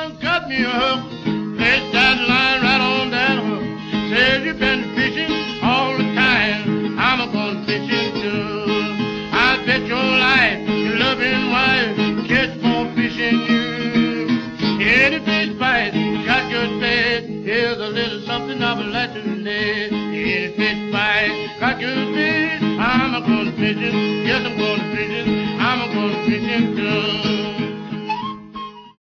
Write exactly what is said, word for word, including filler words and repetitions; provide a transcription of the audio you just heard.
done cut me a hook. Place that line right on that hook. Says you've been fishing all the time. I'm going fishing too. I bet your life, your loving wife, catch more fish than you. Any fish bite, got good bait. Here's a little something I would like to say. Any fish bite, got good bait. I'm going fishing. Yes, I'm going fishing. I'm going fishing too.